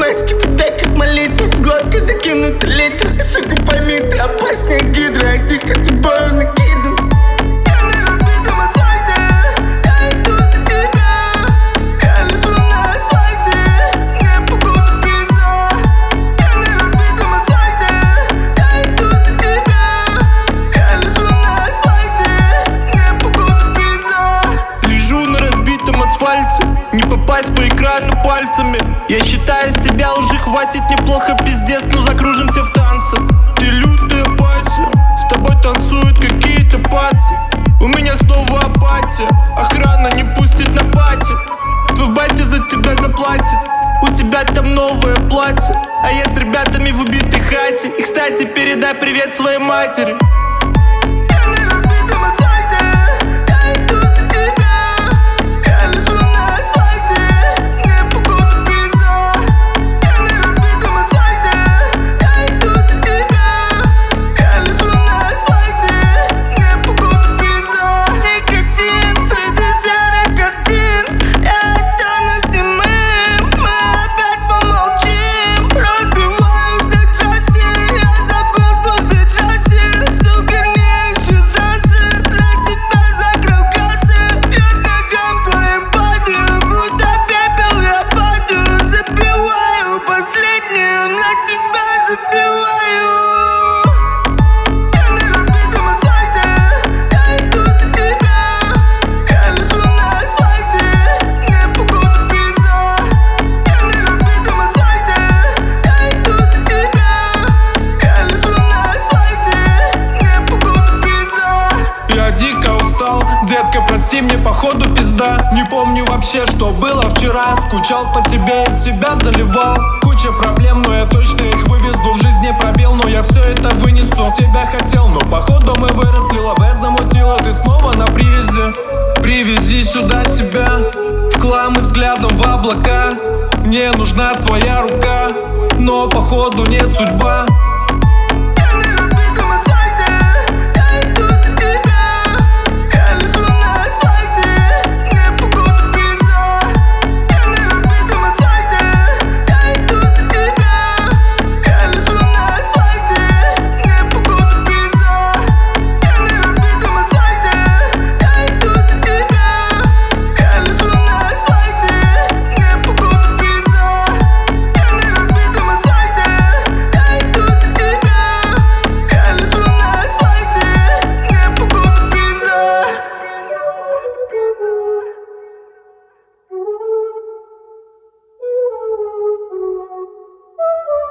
маски тебя как молитва, в глотке закинуты литры. Сука, пойми, ты опаснее гидра, а дико ты бою накидан. Я на разбитом асфальте, я иду до тебя. Я лежу на асфальте, мне походу пизда. Я на разбитом асфальте, я иду до тебя. Я лежу на асфальте, мне походу пизда. Лежу на разбитом асфальте, не попасть по экрану пальцами. Я считаю, с тебя уже хватит, неплохо пиздец, но закружимся в танце. Ты лютая пассия, с тобой танцуют какие-то пацы. У меня снова апатия, охрана не пустит на пати. Твой батя за тебя заплатит, у тебя там новое платье. А я с ребятами в убитой хате. И, кстати, передай привет своей матери. Детка, прости, мне походу пизда. Не помню вообще, что было вчера. Скучал по тебе и в себя заливал. Куча проблем, но я точно их вывезу. В жизни пробел, но я все это вынесу. Тебя хотел, но походу мы выросли. Лаве замутила, ты снова на привязи. Привези сюда себя, в хлам и взглядом в облака. Мне нужна твоя рука, но походу не судьба.